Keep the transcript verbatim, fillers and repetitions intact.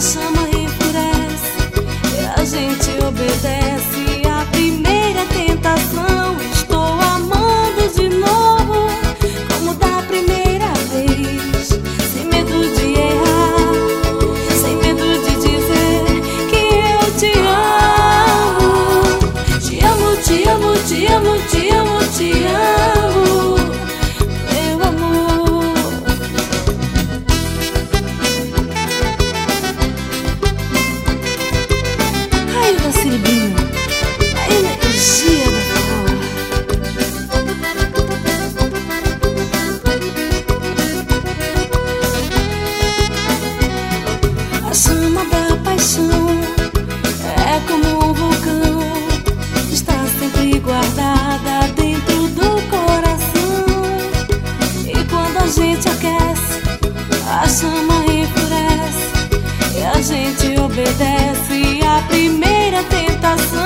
chama enfurece e a gente obedece à primeira tentação. Estou amando de novo, como da primeira vez, sem medo de errar, sem medo de dizer que eu te amo. Te amo, te amo, te amo, te amo, te amo, meu amor. Ai, Vacilibinho, a energia do forró. A chama da paixão é como um vulcão, está sempre guardada dentro do coração. E quando a gente aquece, a chama enfurece e a gente obedece à primeira tentação.